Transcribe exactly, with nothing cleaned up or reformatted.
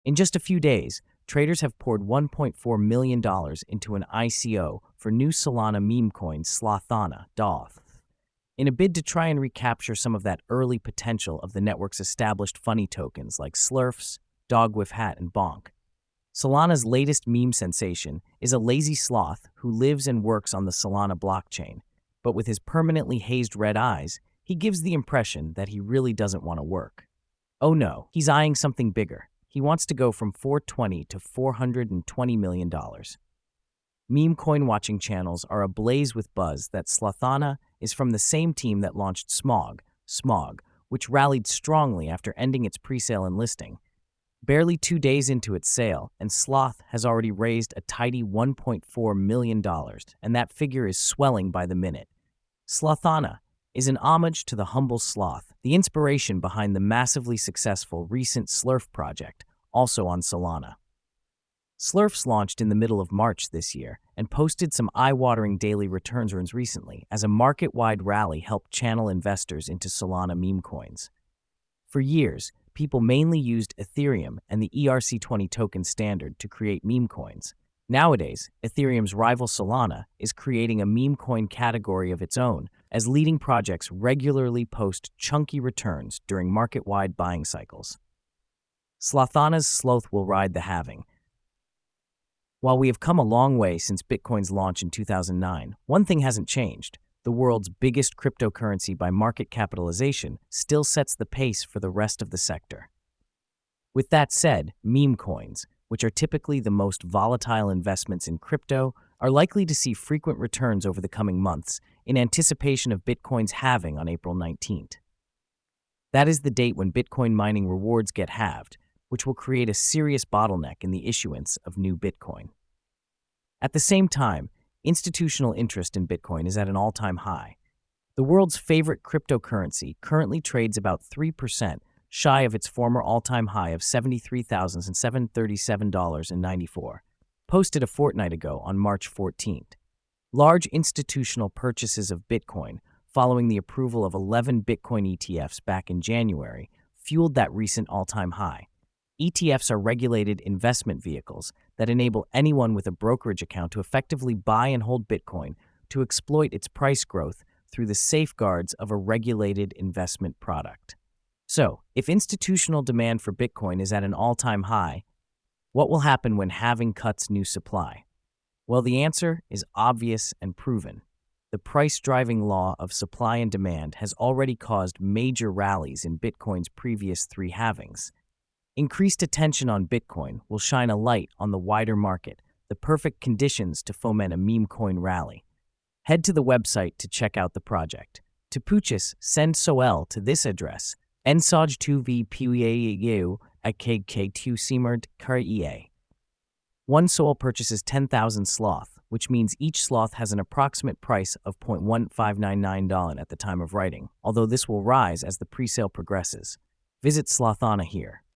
In just a few days, traders have poured one point four million dollars into an I C O for new Solana meme coin Slothana D O T H, in a bid to try and recapture some of that early potential of the network's established funny tokens like Slurfs, Dogwifhat, and Bonk. Solana's latest meme sensation is a lazy sloth who lives and works on the Solana blockchain, but with his permanently hazed red eyes, he gives the impression that he really doesn't want to work. Oh no, he's eyeing something bigger. He wants to go from four hundred twenty to four hundred twenty million dollars. Meme coin watching channels are ablaze with buzz that Slothana is from the same team that launched Smog, Smog, which rallied strongly after ending its presale and listing. Barely two days into its sale, and Sloth has already raised a tidy one point four million dollars, and that figure is swelling by the minute. Slothana is an homage to the humble sloth, the inspiration behind the massively successful recent Slurf project, also on Solana. Slurfs launched in the middle of March this year and posted some eye-watering daily returns recently as a market-wide rally helped channel investors into Solana meme coins. For years, people mainly used Ethereum and the E R C twenty token standard to create meme coins. Nowadays, Ethereum's rival Solana is creating a meme coin category of its own, as leading projects regularly post chunky returns during market-wide buying cycles. Slothana's sloth will ride the halving. While we have come a long way since Bitcoin's launch in two thousand nine, one thing hasn't changed. The world's biggest cryptocurrency by market capitalization still sets the pace for the rest of the sector. With that said, meme coins, which are typically the most volatile investments in crypto, are likely to see frequent returns over the coming months in anticipation of Bitcoin's halving on April nineteenth. That is the date when Bitcoin mining rewards get halved, which will create a serious bottleneck in the issuance of new Bitcoin. At the same time, institutional interest in Bitcoin is at an all-time high. The world's favorite cryptocurrency currently trades about three percent shy of its former all-time high of seventy-three thousand seven hundred thirty-seven dollars and ninety-four cents, posted a fortnight ago on March fourteenth. Large institutional purchases of Bitcoin, following the approval of eleven Bitcoin E T Fs back in January, fueled that recent all-time high. E T Fs are regulated investment vehicles that enable anyone with a brokerage account to effectively buy and hold Bitcoin to exploit its price growth through the safeguards of a regulated investment product. So, if institutional demand for Bitcoin is at an all-time high, what will happen when halving cuts new supply? Well, the answer is obvious and proven. The price-driving law of supply and demand has already caused major rallies in Bitcoin's previous three halvings. Increased attention on Bitcoin will shine a light on the wider market, the perfect conditions to foment a meme coin rally. Head to the website to check out the project. To purchase, send S O L to this address, ensoj two v puau at k k two simard krea. One S O L purchases ten thousand sloth, which means each sloth has an approximate price of zero point one five nine nine dollars at the time of writing, although this will rise as the presale progresses. Visit Slothana here.